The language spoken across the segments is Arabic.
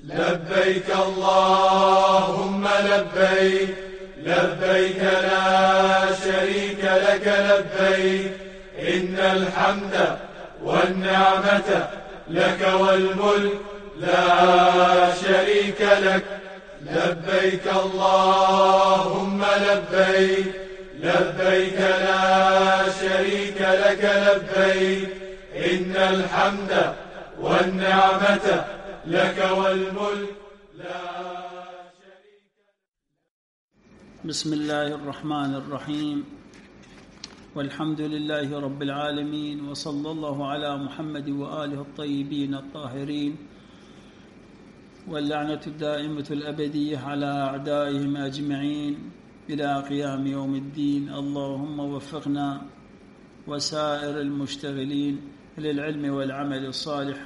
لبيك اللهم لبيك، لبيك لا شريك لك لبيك، إن الحمد والنعمة لك والملك لا شريك لك. لبيك اللهم لبيك، لبيك لا شريك لك لبيك، إن الحمد والنعمة لك والملك لا شريك لك. بسم الله الرحمن الرحيم، والحمد لله رب العالمين، وصلى الله على محمد وآله الطيبين الطاهرين، واللعنة الدائمة الأبدية على أعدائهم أجمعين إلى قيام يوم الدين. اللهم وفقنا وسائر المشتغلين للعلم والعمل الصالح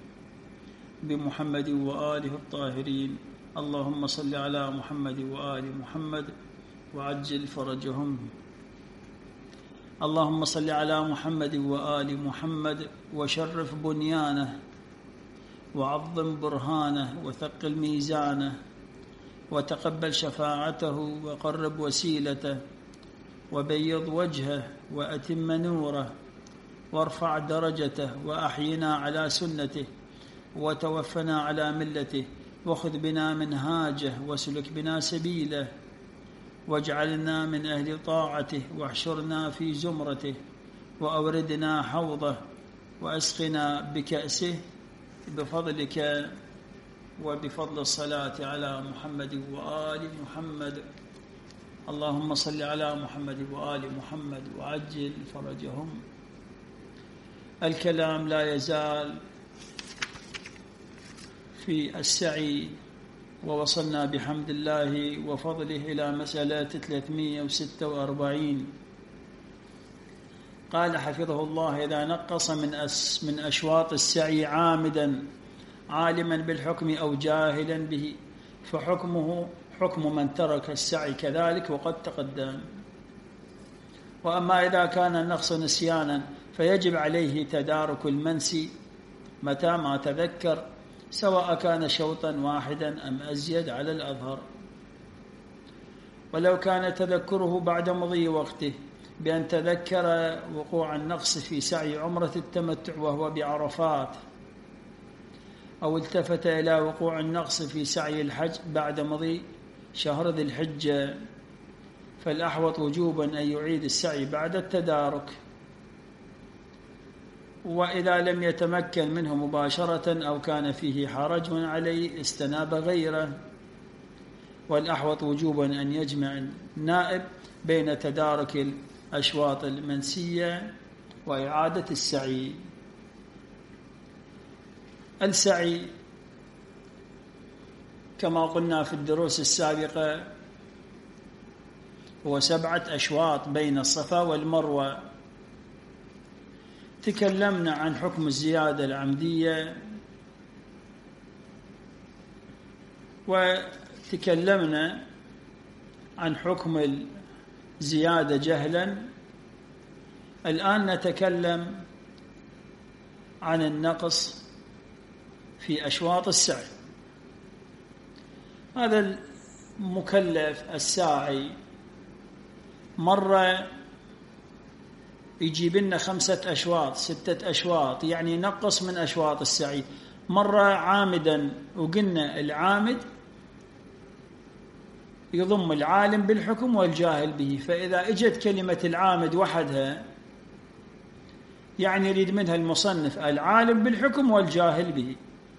بمحمد وآله الطاهرين. اللهم صل على محمد وآل محمد وعجل فرجهم. اللهم صل على محمد وآل محمد وشرف بنيانه وعظم برهانه وثقل ميزانه وتقبل شفاعته وقرب وسيلته وبيض وجهه وأتم نوره وارفع درجته وأحينا على سنته وتوفنا على ملته وخذ بنا منهاجه وسلك بنا سبيله واجعلنا من أهل طاعته واحشرنا في زمرته وأوردنا حوضه وأسقنا بكأسه بفضلك وبفضل الصلاة على محمد وآل محمد. اللهم صل على محمد وآل محمد وعجل فرجهم. الكلام لا يزال في السعي، ووصلنا بحمد الله وفضله إلى مسألة 346. قال حفظه الله: إذا نقص من أشواط السعي عامدا عالما بالحكم أو جاهلا به فحكمه حكم من ترك السعي كذلك، وقد تقدم. وأما إذا كان النقص نسيانا فيجب عليه تدارك المنسي متى ما تذكر، سواء كان شوطا واحدا أم أزيد على الأظهر. ولو كان تذكره بعد مضي وقته بأن تذكر وقوع النقص في سعي عمرة التمتع وهو بعرفات، أو التفت إلى وقوع النقص في سعي الحج بعد مضي شهر ذي الحجة، فالأحوط وجوبا أن يعيد السعي بعد التدارك. وإذا لم يتمكن منه مباشرة أو كان فيه حرج عليه استناب غيره، والأحوط وجوبا أن يجمع النائب بين تدارك الأشواط المنسية وإعادة السعي. السعي كما قلنا في الدروس السابقة هو 7 أشواط بين الصفا والمروة. تكلمنا عن حكم الزيادة العمدية، وتكلمنا عن حكم الزيادة جهلا. الآن نتكلم عن النقص في أشواط السعي. هذا المكلف الساعي مرة يجيب لنا 5 أشواط 6 أشواط، يعني نقص من أشواط السعي. مرة عامدا، وقلنا العامد يضم العالم بالحكم والجاهل به، فإذا اجت كلمة العامد وحدها يعني يريد منها المصنف العالم بالحكم والجاهل به.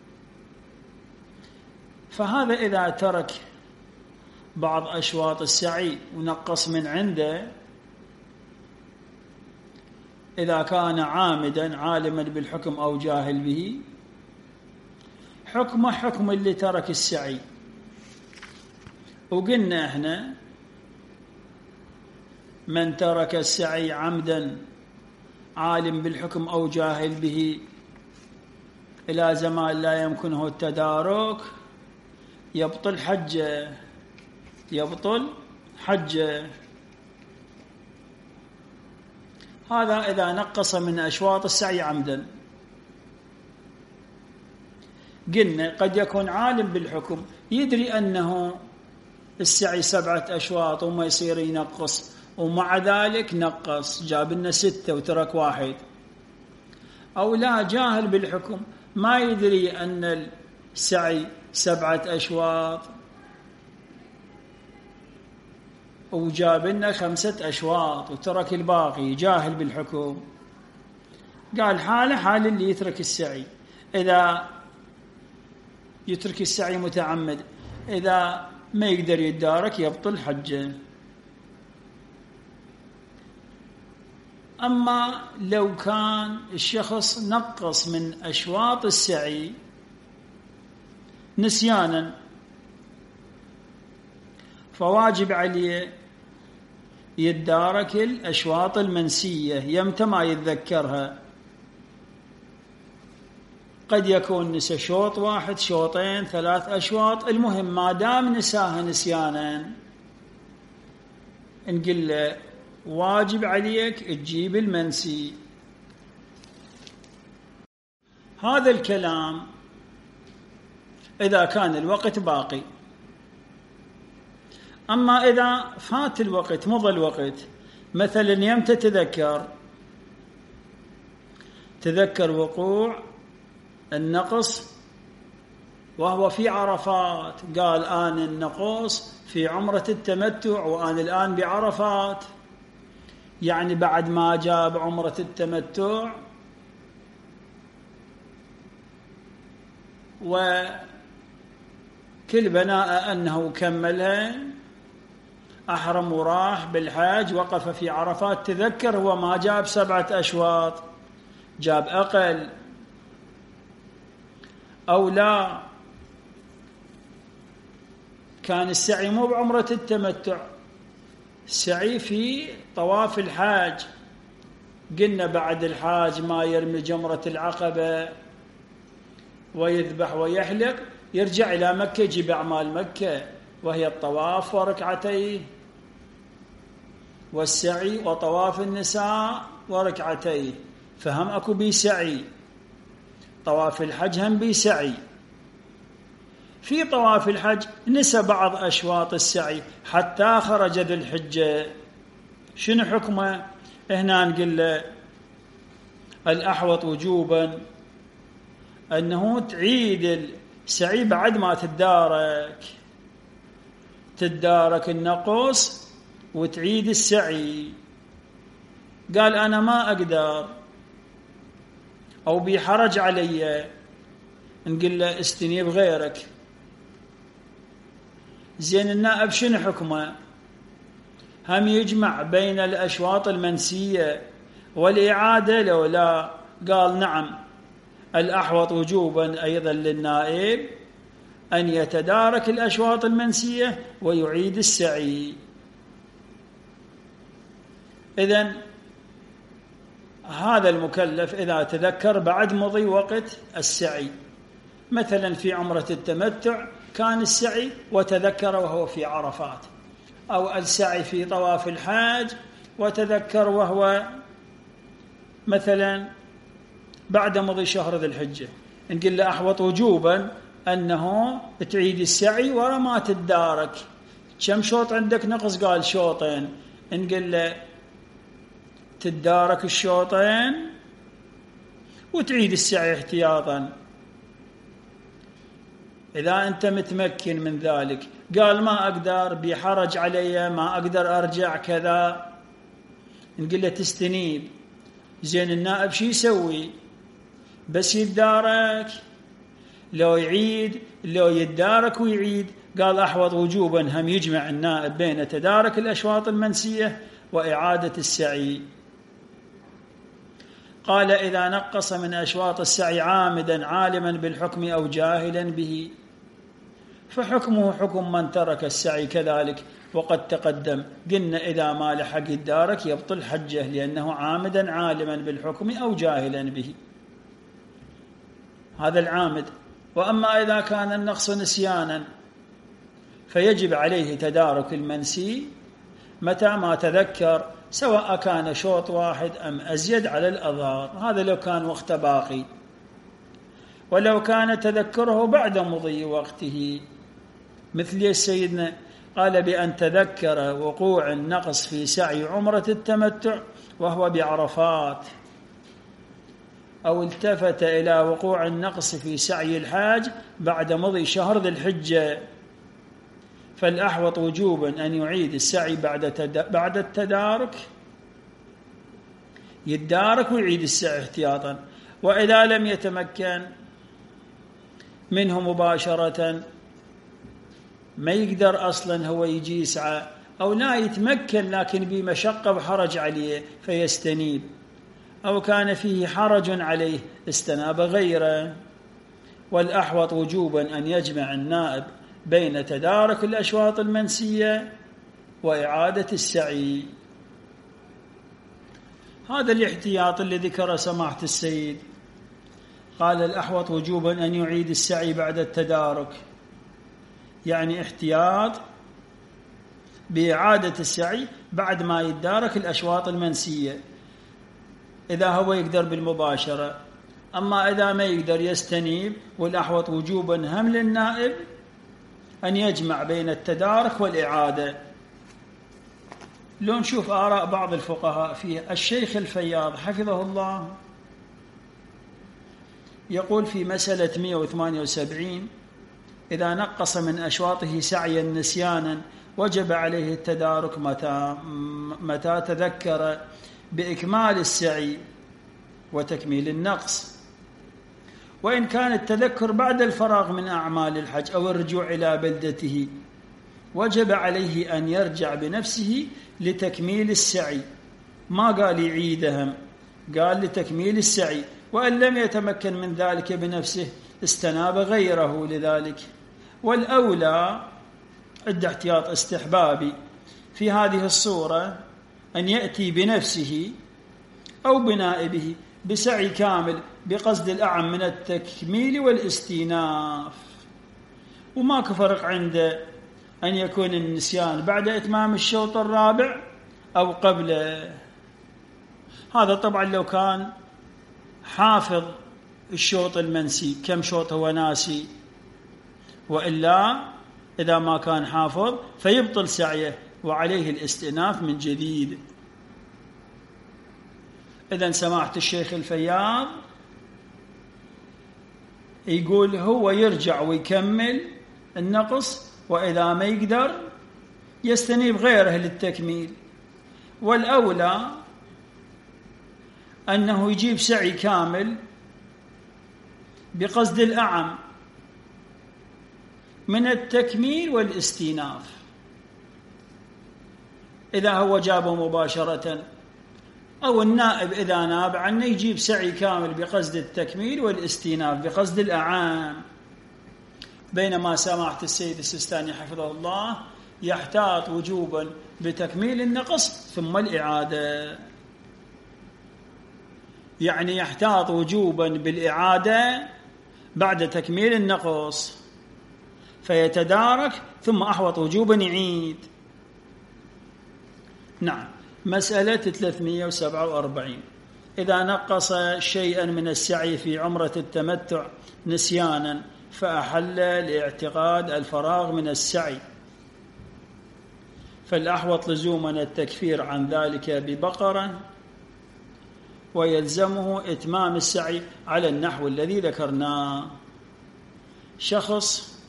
فهذا إذا ترك بعض أشواط السعي ونقص من عنده، إذا كان عامدا عالما بالحكم أو جاهل به، حكمه حكم اللي ترك السعي. وقلنا احنا من ترك السعي عمدا عالم بالحكم أو جاهل به إلى زمان لا يمكنه التدارك يبطل حجه، يبطل حجه. هذا إذا نقص من أشواط السعي عمدا. قلنا قد يكون عالم بالحكم، يدري أنه السعي 7 أشواط وما يصير ينقص، ومع ذلك نقص، جاب لنا 6 وترك 1. أو لا، جاهل بالحكم، ما يدري أن السعي 7 أشواط وجاب لنا 5 أشواط وترك الباقي، جاهل بالحكم. قال حاله حال اللي يترك السعي. إذا يترك السعي متعمد، إذا ما يقدر يتدارك يبطل حجه. أما لو كان الشخص نقص من أشواط السعي نسيانا، فواجب عليه يتدارك الأشواط المنسية يمتى ما يتذكرها. قد يكون نسى شوط 1، شوطين، 3 أشواط، المهم ما دام نساها نسيانا نقول له واجب عليك تجيب المنسي. هذا الكلام إذا كان الوقت باقي. أما إذا فات الوقت، مضى الوقت، مثلا يمتى تذكر وقوع النقص وهو في عرفات، قال آن النقص في عمرة التمتع وآن الآن بعرفات، يعني بعد ما جاب عمرة التمتع وكل بناء أنه كملها، أحرم وراح بالحاج، وقف في عرفات، تذكر هو ما جاب 7 أشواط، جاب أقل. أو لا، كان السعي مو بعمرة التمتع، السعي في طواف الحاج، قلنا بعد الحاج ما يرمي جمرة العقبة ويذبح ويحلق، يرجع إلى مكة، يجيب أعمال مكة وهي الطواف وركعتيه، والسعي وطواف النساء وركعتيه، فهم أكو بيسعي. طواف الحج هم بيسعي. في طواف الحج نسى بعض أشواط السعي حتى خرج ذو الحجة، شنو حكمه؟ هنا نقول له الأحوط وجوبا أنه تعيد السعي بعد ما تدارك النقص وتعيد السعي. قال أنا ما أقدر أو بيحرج علي، نقول له استنيب غيرك. زين النائب شنو حكمه؟ هم يجمع بين الأشواط المنسية والإعادة لو لا؟ قال نعم، الأحوط وجوبا أيضا للنائب أن يتدارك الأشواط المنسية ويعيد السعي. إذن هذا المكلف إذا تذكر بعد مضي وقت السعي، مثلا في عمرة التمتع كان السعي وتذكر وهو في عرفات، أو السعي في طواف الحاج وتذكر وهو مثلا بعد مضي شهر ذي الحجة، نقول له أحوط وجوبا أنه تعيد السعي ورا ما تدارك. كم شوط عندك نقص؟ قال 2 شوط، نقول له تدارك 2 شوط وتعيد السعي احتياطا إذا أنت متمكن من ذلك. قال ما أقدر، بحرج علي، ما أقدر أرجع كذا، نقول له تستنيب. زين النائب شي يسوي؟ بس يتدارك لو يعيد، لو يتدارك ويعيد؟ قال أحوط وجوبا هم يجمع النائب بين تدارك الأشواط المنسية وإعادة السعي. قال إذا نقص من أشواط السعي عامدا عالما بالحكم أو جاهلا به فحكمه حكم من ترك السعي كذلك، وقد تقدم قلنا إذا ما لحق يتدارك يبطل حجه لأنه عامدا عالما بالحكم أو جاهلا به، هذا العامد. وأما إذا كان النقص نسيانا فيجب عليه تدارك المنسي متى ما تذكر، سواء كان شوط واحد أم أزيد على الأظهار، هذا لو كان وقت باقي. ولو كان تذكره بعد مضي وقته، مثل سيدنا قال بأن تذكر وقوع النقص في سعي عمرة التمتع وهو بعرفات، أو التفت إلى وقوع النقص في سعي الحاج بعد مضي شهر ذي الحجة، فالأحوط وجوبا أن يعيد السعي بعد التدارك، يتدارك ويعيد السعي احتياطا. وإذا لم يتمكن منه مباشرة، ما يقدر أصلا هو يجي يسعى، أو لا يتمكن لكن بمشقة وحرج عليه فيستنيب، أو كان فيه حرج عليه استناب غيره. والأحوط وجوبا أن يجمع النائب بين تدارك الأشواط المنسية وإعادة السعي. هذا الاحتياط اللي ذكر سماحة السيد، قال الأحوط وجوبا أن يعيد السعي بعد التدارك، يعني احتياط بإعادة السعي بعد ما يتدارك الأشواط المنسية إذا هو يقدر بالمباشرة. أما إذا ما يقدر يستنيب، والأحوط وجوبا هم للنائب أن يجمع بين التدارك والإعادة. لو نشوف آراء بعض الفقهاء فيه. الشيخ الفياض حفظه الله يقول في مسألة 178: إذا نقص من أشواطه سعيا نسيانا وجب عليه التدارك متى تذكر بإكمال السعي وتكميل النقص. وإن كان التذكر بعد الفراغ من أعمال الحج أو الرجوع إلى بلدته، وجب عليه أن يرجع بنفسه لتكميل السعي، ما قال يعيدهم، قال لتكميل السعي. وإن لم يتمكن من ذلك بنفسه استناب غيره لذلك. والأولى عند احتياط استحبابي في هذه الصورة أن يأتي بنفسه أو بنائبه بسعي كامل بقصد الأعم من التكميل والاستئناف، وما كفرق عنده أن يكون النسيان بعد إتمام الشوط الرابع أو قبله. هذا طبعا لو كان حافظ الشوط المنسي كم شوط هو ناسي، وإلا إذا ما كان حافظ فيبطل سعيه وعليه الاستئناف من جديد. إذن سماحة الشيخ الفياض يقول هو يرجع ويكمل النقص، وإذا ما يقدر يستنيب غيره للتكميل. والأولى أنه يجيب سعي كامل بقصد الأعم من التكميل والاستئناف. إذا هو جابه مباشرة، أو النائب إذا ناب عنه يجيب سعي كامل بقصد التكميل والاستئناف بقصد الأعام. بينما سماحة السيد السيستاني حفظه الله يحتاط وجوبا بتكميل النقص ثم الإعادة، يعني يحتاط وجوبا بالإعادة بعد تكميل النقص فيتدارك، ثم أحوط وجوبا يعيد. نعم. مسألة 347: إذا نقص شيئا من السعي في عمرة التمتع نسيانا فأحل لاعتقاد الفراغ من السعي، فالأحوط لزوما التكفير عن ذلك ببقرة، ويلزمه إتمام السعي على النحو الذي ذكرناه. شخص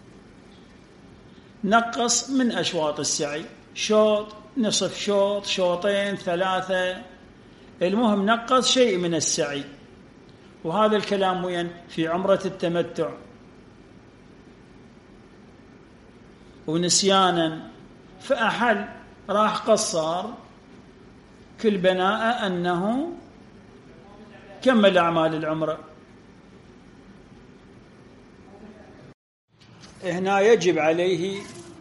نقص من أشواط السعي، شوط، نصف شوط، شوطين، ثلاثة، المهم نقص شيء من السعي، وهذا الكلام وين؟ في عمرة التمتع. ونسيانا فأحل، راح قصار، كل بناء أنه كمل أعمال العمرة. هنا يجب عليه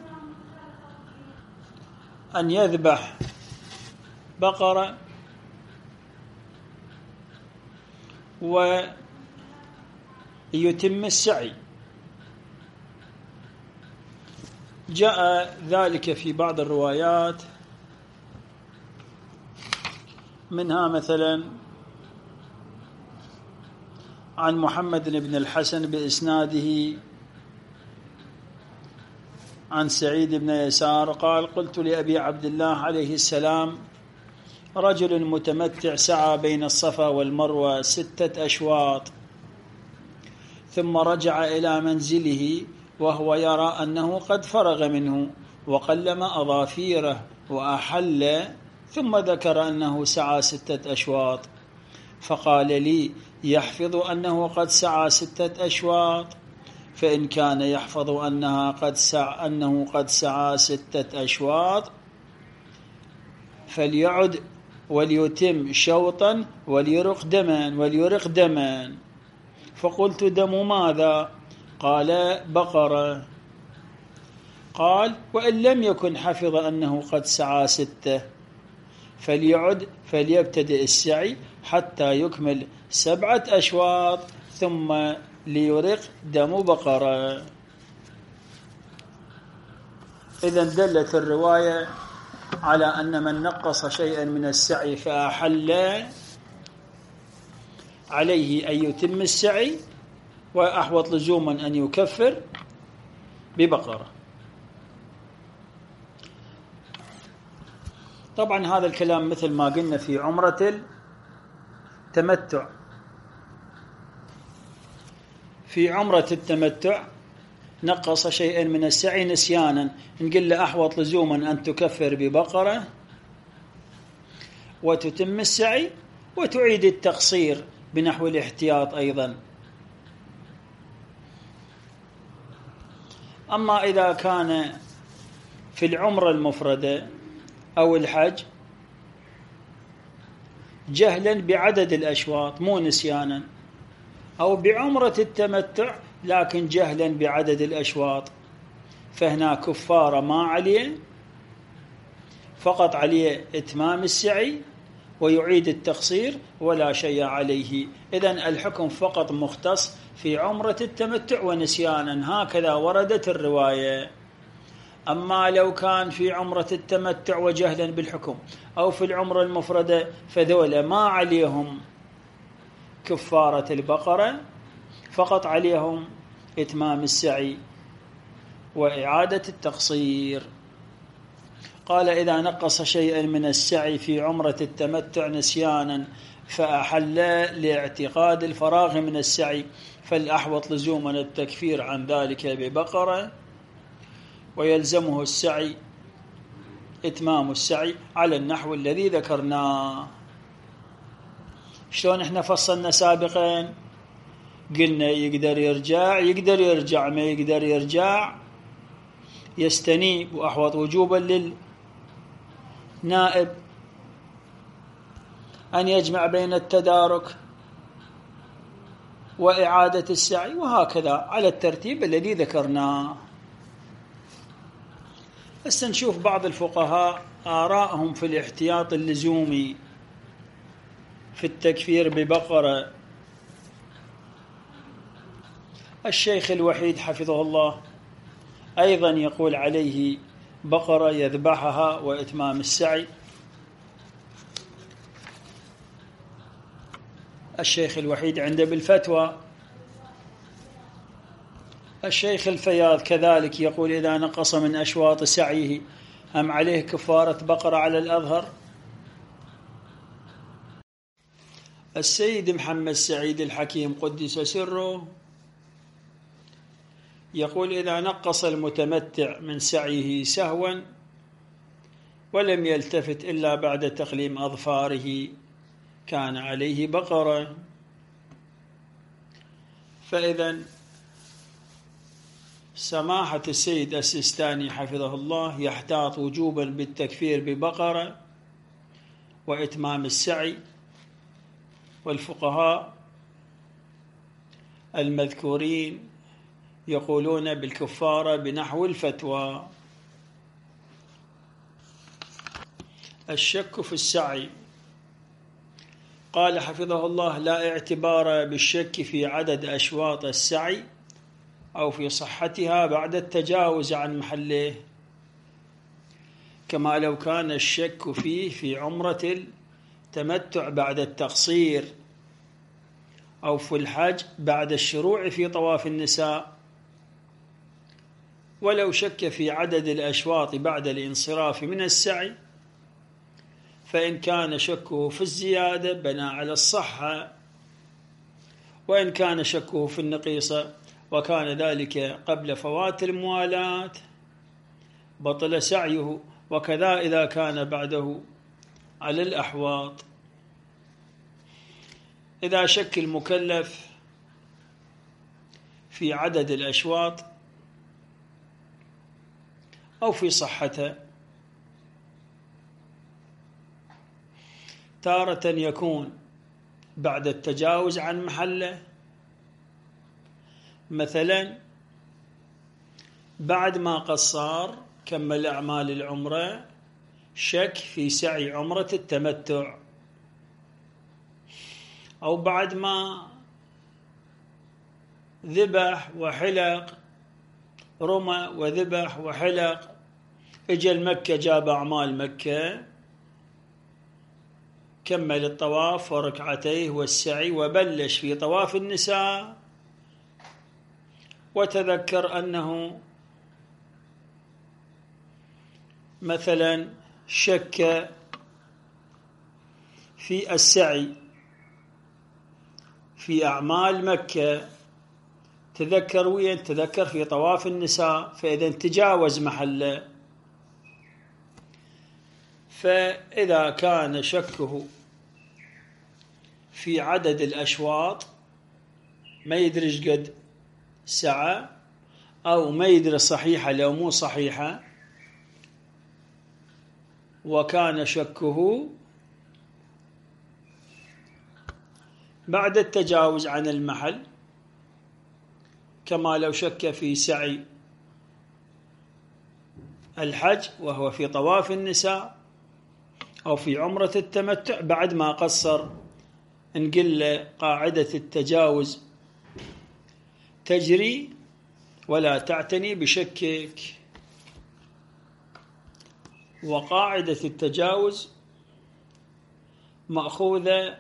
أن يذبح بقرة ويتم السعي. جاء ذلك في بعض الروايات، منها مثلا عن محمد بن الحسن بإسناده عن سعيد بن يسار قال: قلت لأبي عبد الله عليه السلام: رجل متمتع سعى بين الصفا والمروة 6 أشواط، ثم رجع إلى منزله وهو يرى أنه قد فرغ منه، وقلم أظافيره وأحل، ثم ذكر أنه سعى 6 أشواط، فقال لي: يحفظ أنه قد سعى 6 أشواط؟ فإن كان يحفظ أنه قد سعى 6 أشواط فليعد وليتم شوطا وليرق دما. فقلت: دم ماذا؟ قال: بقرة. قال: وإن لم يكن حفظ أنه قد سعى 6 فليبتدئ السعي حتى يكمل 7 أشواط، ثم ليرق دم بقرة. إذن دلت الرواية على أن من نقص شيئا من السعي فأحل عليه أن يتم السعي، وأحوط لزوما أن يكفر ببقرة. طبعا هذا الكلام مثل ما قلنا في عمرة التمتع. في عمرة التمتع نقص شيئا من السعي نسيانا، نقول له أحوط لزوما أن تكفر ببقرة وتتم السعي وتعيد التقصير بنحو الاحتياط أيضا. أما إذا كان في العمرة المفردة أو الحج جهلا بعدد الأشواط مو نسيانا، أو بعمرة التمتع لكن جهلا بعدد الأشواط، فهنا كفارة ما عليه، فقط عليه إتمام السعي ويعيد التقصير ولا شيء عليه. إذن الحكم فقط مختص في عمرة التمتع ونسيانا، هكذا وردت الرواية. أما لو كان في عمرة التمتع وجهلا بالحكم أو في العمرة المفردة فذولا ما عليهم كفارة البقرة، فقط عليهم إتمام السعي وإعادة التقصير. قال: إذا نقص شيئا من السعي في عمرة التمتع نسيانا فأحل لاعتقاد الفراغ من السعي، فالأحوط لزوما التكفير عن ذلك ببقرة، ويلزمه السعي إتمام السعي على النحو الذي ذكرناه. شلون احنا فصلنا سابقا؟ قلنا يقدر يرجع، ما يقدر يرجع يستنيب، وأحوط وجوبا للنائب أن يجمع بين التدارك وإعادة السعي، وهكذا على الترتيب الذي ذكرناه. بس نشوف بعض الفقهاء آراءهم في الاحتياط اللزومي في التكفير ببقرة. الشيخ الوحيد حفظه الله أيضا يقول عليه بقرة يذبحها وإتمام السعي. الشيخ الوحيد عنده بالفتوى. الشيخ الفياض كذلك يقول إذا نقص من أشواط سعيه هم عليه كفارة بقرة على الأظهر. السيد محمد سعيد الحكيم قدس سره يقول إذا نقص المتمتع من سعيه سهوا ولم يلتفت إلا بعد تقليم أظفاره كان عليه بقرة. فإذا سماحة السيد السيستاني حفظه الله يحتاط وجوبا بالتكفير ببقرة وإتمام السعي، والفقهاء المذكورين يقولون بالكفارة بنحو الفتوى. الشك في السعي. قال حفظه الله لا اعتبار بالشك في عدد أشواط السعي أو في صحتها بعد التجاوز عن محله، كما لو كان الشك فيه في عمرة التمتع بعد التقصير أو في الحج بعد الشروع في طواف النساء، ولو شك في عدد الأشواط بعد الانصراف من السعي، فإن كان شكه في الزيادة بنى على الصحة، وإن كان شكه في النقيصة وكان ذلك قبل فوات الموالاة بطل سعيه، وكذا إذا كان بعده على الأحواط. إذا شك المكلف في عدد الأشواط أو في صحته، تارة يكون بعد التجاوز عن محله، مثلا بعد ما قصر كمل أعمال العمرة شك في سعي عمرة التمتع، أو بعد ما ذبح وحلق، رمى وذبح وحلق، اجى مكة جاب أعمال مكة، كمل الطواف وركعتيه والسعي وبلش في طواف النساء، وتذكر أنه مثلا شك في السعي في أعمال مكة، تذكر وين؟ تذكر في طواف النساء، فإذا تجاوز محله. فإذا كان شكه في عدد الأشواط ما يدري ايش قد سعى، أو ما يدري صحيحة لو مو صحيحة، وكان شكه بعد التجاوز عن المحل، كما لو شك في سعي الحج وهو في طواف النساء، أو في عمرة التمتع بعد ما قصر، نقل قاعدة التجاوز تجري ولا تعتني بشكك، وقاعدة التجاوز مأخوذة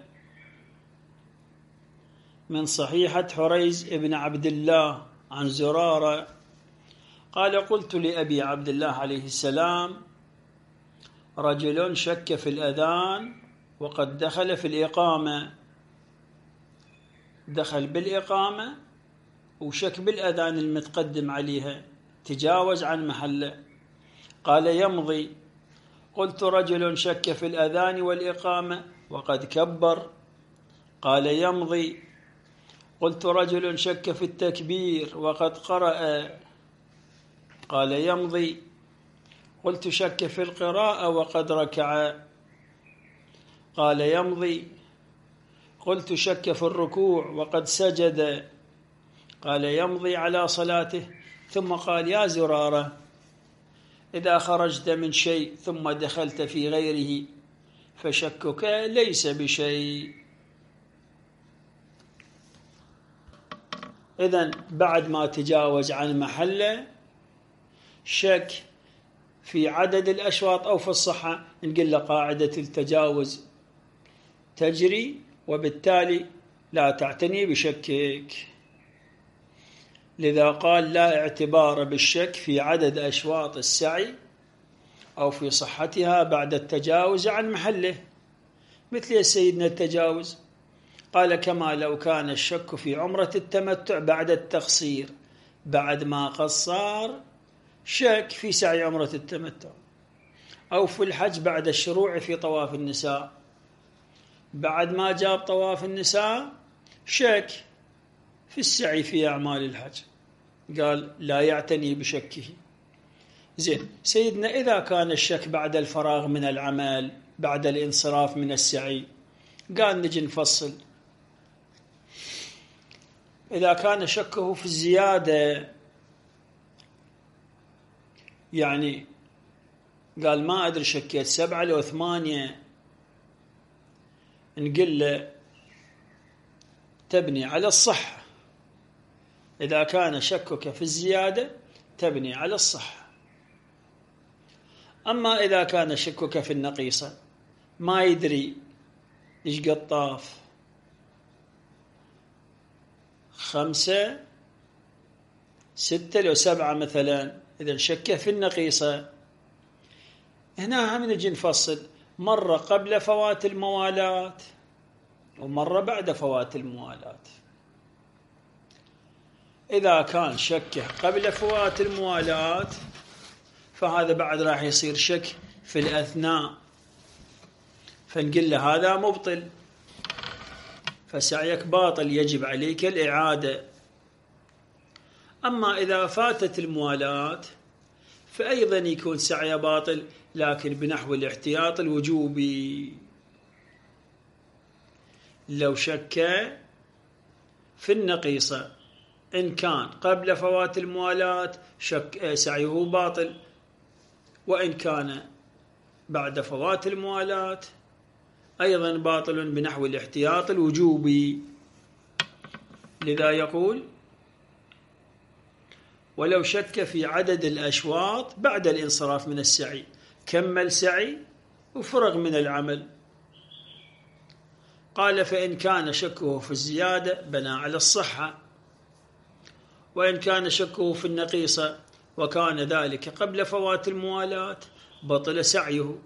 من صحيحة حريز ابن عبد الله عن زرارة قال: قلت لأبي عبد الله عليه السلام: رجل شك في الأذان وقد دخل في الإقامة، دخل بالإقامة وشك بالأذان المتقدم عليها، تجاوز عن محله، قال: يمضي. قلت: رجل شك في الأذان والإقامة وقد كبر، قال: يمضي. قلت: رجل شك في التكبير وقد قرأ، قال: يمضي. قلت: شك في القراءة وقد ركع، قال: يمضي. قلت: شك في الركوع وقد سجد، قال: يمضي على صلاته. ثم قال: يا زرارة، إذا خرجت من شيء ثم دخلت في غيره فشكك ليس بشيء. إذن بعد ما تجاوز عن محله شك في عدد الأشواط أو في الصحة، نقول له قاعدة التجاوز تجري، وبالتالي لا تعتني بشكك. لذا قال: لا اعتبار بالشك في عدد أشواط السعي أو في صحتها بعد التجاوز عن محله. مثل سيدنا التجاوز قال: كما لو كان الشك في عمرة التمتع بعد التقصير، بعد ما قصر شك في سعي عمرة التمتع، أو في الحج بعد الشروع في طواف النساء، بعد ما جاب طواف النساء شك في السعي في أعمال الحج، قال: لا يعتني بشكه. زين، سيدنا إذا كان الشك بعد الفراغ من العمل بعد الانصراف من السعي، قال نجي نفصل. إذا كان شكه في الزيادة، يعني قال ما أدري شكيت 7 أو 8، نقول له تبني على الصحة. إذا كان شكك في الزيادة تبني على الصحة. أما إذا كان شكك في النقيصة، ما يدري إيش قد طاف 5 6 لو 7 مثلا، إذا شكه في النقيصة. هنا هم نجي نفصل، مرة قبل فوات الموالاة ومرة بعد فوات الموالاة. إذا كان شكه قبل فوات الموالاة فهذا بعد راح يصير شك في الأثناء، فنقول له هذا مبطل، فسعيك باطل، يجب عليك الإعادة. أما إذا فاتت الموالاة فأيضا يكون سعيه باطل، لكن بنحو الاحتياط الوجوبي. لو شك في النقيصة إن كان قبل فوات الموالاة سعيه باطل، وإن كان بعد فوات الموالاة أيضا باطل بنحو الاحتياط الوجوبي. لذا يقول: ولو شك في عدد الأشواط بعد الانصراف من السعي، كمل سعي وفرغ من العمل. قال: فإن كان شكه في الزيادة بنى على الصحة، وإن كان شكه في النقيصة وكان ذلك قبل فوات الموالاة بطل سعيه،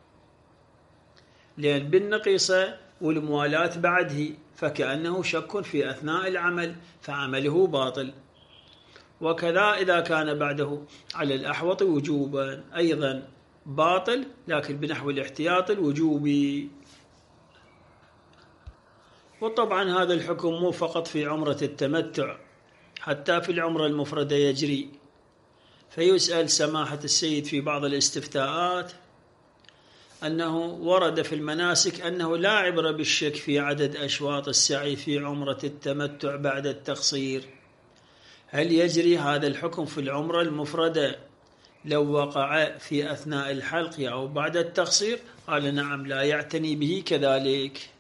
لأن بالنقيصة والموالاة بعده فكأنه شك في أثناء العمل فعمله باطل. وكذا إذا كان بعده على الأحوط وجوبا أيضا باطل، لكن بنحو الاحتياط الوجوبي. وطبعا هذا الحكم مو فقط في عمرة التمتع، حتى في العمرة المفردة يجري. فيسأل سماحة السيد في بعض الاستفتاءات أنه ورد في المناسك أنه لا عبرة بالشك في عدد أشواط السعي في عمرة التمتع بعد التقصير، هل يجري هذا الحكم في العمرة المفردة لو وقع في أثناء الحلق أو بعد التقصير؟ قال: نعم، لا يعتني به كذلك.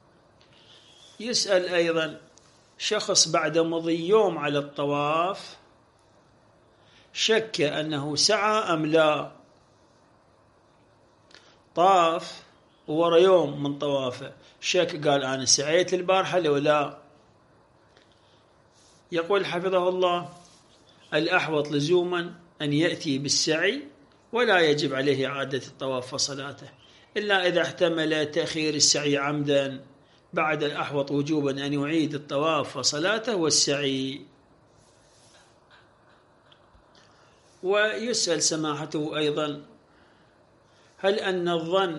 يسأل أيضا شخص بعد مضي يوم على الطواف شك أنه سعى أم لا، طاف ورا يوم من طوافه شك، قال: أنا سعيت البارحة لو لا. يقول حفظه الله: الأحوط لزوما أن يأتي بالسعي ولا يجب عليه إعادة الطواف وصلاته، إلا إذا احتمل تأخير السعي عمدا. بعد الأحوط وجوبا أن يعيد الطواف وصلاته والسعي. ويسأل سماحته أيضا: هل أن الظن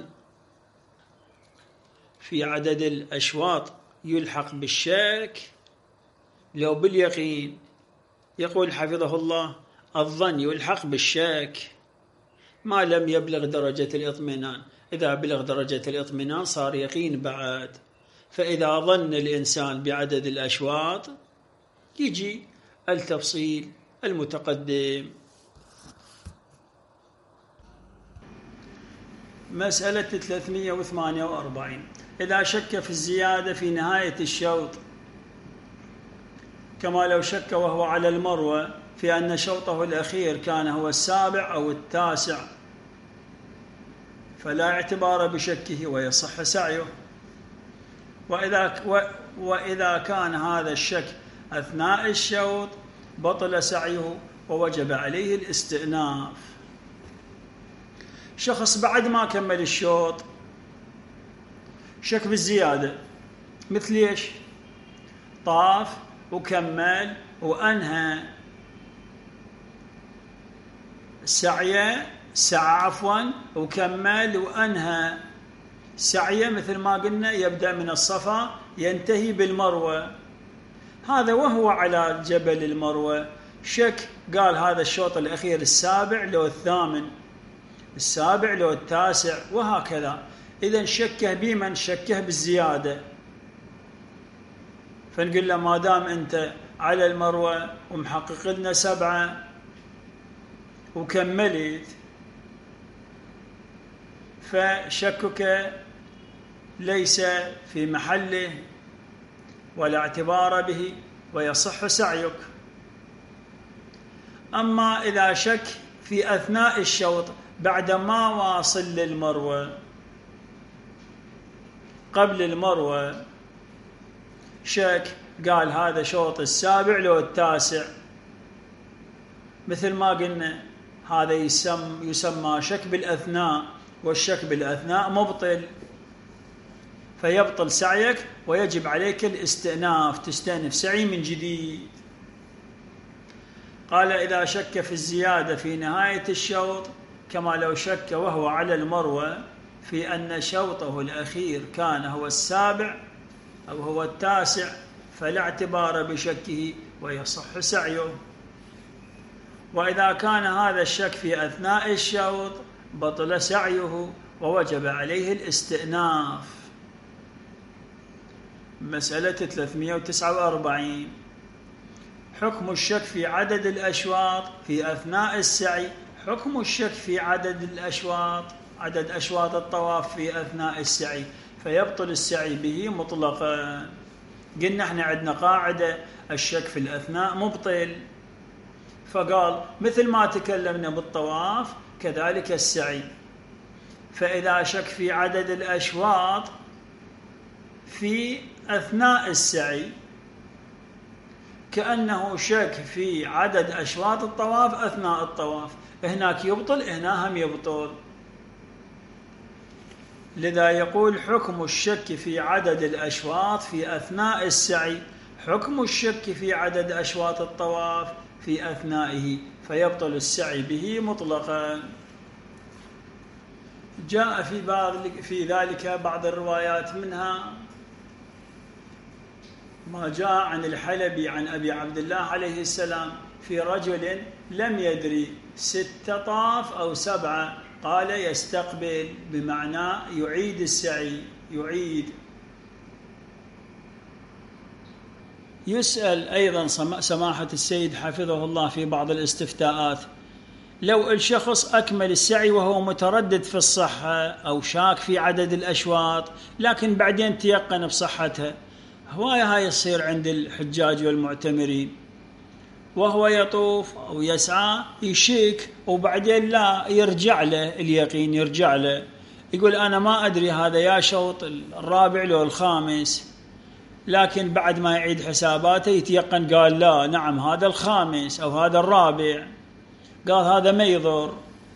في عدد الأشواط يلحق بالشك لو باليقين؟ يقول حفظه الله: الظن يلحق بالشك ما لم يبلغ درجة الإطمئنان، إذا بلغ درجة الإطمئنان صار يقين بعد. فإذا ظن الإنسان بعدد الأشواط يجي التفصيل المتقدم. مسألة 348: إذا شك في الزيادة في نهاية الشوط، كما لو شك وهو على المروة في أن شوطه الأخير كان هو 7 أو 9، فلا اعتبار بشكه ويصح سعيه. وإذا كان هذا الشك أثناء الشوط بطل سعيه ووجب عليه الاستئناف. شخص بعد ما كمل الشوط شك بالزيادة، مثل ايش؟ طاف وكمل وأنهى سعيه وكمل وأنهى سعيه، مثل ما قلنا يبدأ من الصفا ينتهي بالمروة. هذا وهو على جبل المروة شك، قال هذا الشوط الأخير 7 لو 8، 7 لو 9، وهكذا. إذن شكه بمن؟ شكه بالزيادة. فنقول له: ما دام أنت على المروة ومحقق لنا 7 وكملت، فشكك ليس في محله ولا اعتبار به ويصح سعيك. أما إذا شك في أثناء الشوط بعد ما واصل للمروة، قبل المروة شك قال هذا شوط السابع لو التاسع، مثل ما قلنا هذا يسمى شك بالأثناء، والشك بالأثناء مبطل، فيبطل سعيك ويجب عليك الاستئناف، تستأنف سعي من جديد. قال إذا شك في الزيادة في نهاية الشوط كما لو شك وهو على المروة في أن شوطه الأخير كان هو السابع أو هو التاسع، فلا اعتبار بشكه ويصح سعيه. وإذا كان هذا الشك في أثناء الشوط بطل سعيه ووجب عليه الاستئناف. مسألة 349. حكم الشك في عدد الأشواط في أثناء السعي. حكم الشك في عدد الأشواط، عدد أشواط الطواف في أثناء السعي، فيبطل السعي به مطلقا. قلنا احنا عندنا قاعدة الشك في الأثناء مبطل، فقال مثل ما تكلمنا بالطواف كذلك السعي. فإذا شك في عدد الأشواط في أثناء السعي كأنه شك في عدد أشواط الطواف أثناء الطواف، هناك يبطل هنا هم يبطل. لذا يقول حكم الشك في عدد الأشواط في أثناء السعي حكم الشك في عدد أشواط الطواف في أثنائه، فيبطل السعي به مطلقا. جاء في ذلك بعض الروايات، منها ما جاء عن الحلبي عن أبي عبد الله عليه السلام في رجل لم يدري 6 طاف أو 7، قال يستقبل، بمعنى يعيد السعي، يعيد. يسأل أيضا سماحة السيد حفظه الله في بعض الاستفتاءات، لو الشخص أكمل السعي وهو متردد في الصحة أو شاك في عدد الأشواط لكن بعدين تيقن بصحتها، هواية هاي يصير عند الحجاج والمعتمرين، وهو يطوف أو يسعى يشيك وبعدين لا يرجع له اليقين، يرجع له يقول أنا ما أدري هذا يا شوط الرابع لو الخامس، لكن بعد ما يعيد حساباته يتيقن قال لا نعم هذا الخامس أو هذا الرابع، قال هذا ما يضر.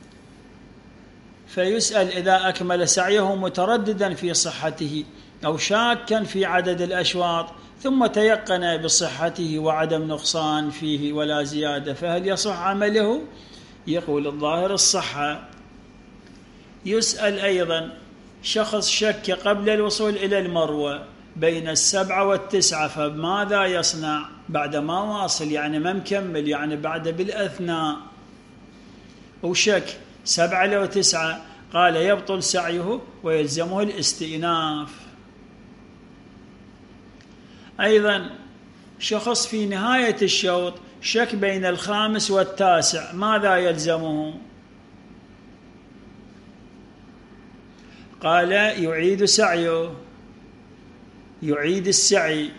فيسأل إذا أكمل سعيه مترددا في صحته أو شاكا في عدد الأشواط ثم تيقن بصحته وعدم نقصان فيه ولا زيادة، فهل يصح عمله؟ يقول الظاهر الصحة. يسأل أيضا شخص شك قبل الوصول إلى المروة بين 7 و9، فماذا يصنع بعد ما واصل، يعني ما مكمل، يعني بعد بالأثناء وشك 7 لو 9، قال يبطل سعيه ويلزمه الاستئناف. أيضا شخص في نهاية الشوط شك بين الخامس والتاسع، ماذا يلزمه؟ قال يعيد سعيه، يعيد السعي.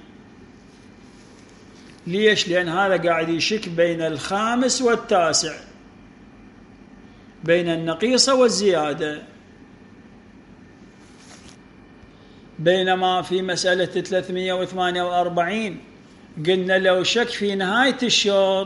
ليش؟ لأن هذا قاعد يشك بين الخامس والتاسع، بين النقيصة والزيادة. بينما في مسألة 348 قلنا لو شك في نهاية الشوط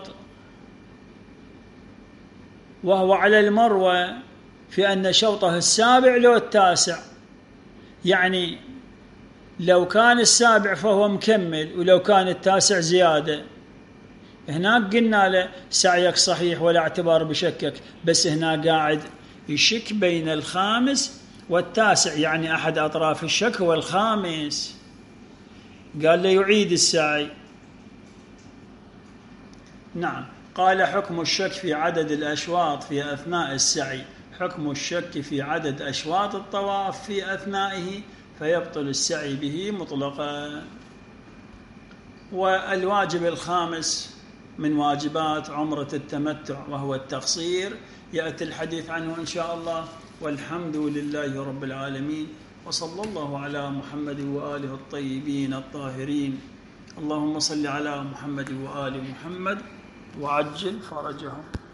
وهو على المروة في أن شوطه السابع لو التاسع، يعني لو كان السابع فهو مكمل ولو كان التاسع زيادة، هناك قلنا له سعيك صحيح ولا اعتبار بشكك، بس هنا قاعد يشك بين الخامس والتاسع، يعني أحد أطراف الشك هو الخامس، قال له يعيد السعي. نعم. قال حكم الشك في عدد الأشواط في أثناء السعي حكم الشك في عدد أشواط الطواف في أثنائه، فيبطل السعي به مطلقا. والواجب الخامس من واجبات عمرة التمتع وهو التقصير، يأتي الحديث عنه إن شاء الله. والحمد لله رب العالمين، وصلى الله على محمد وآله الطيبين الطاهرين. اللهم صل على محمد وآل محمد وعجل فرجهم.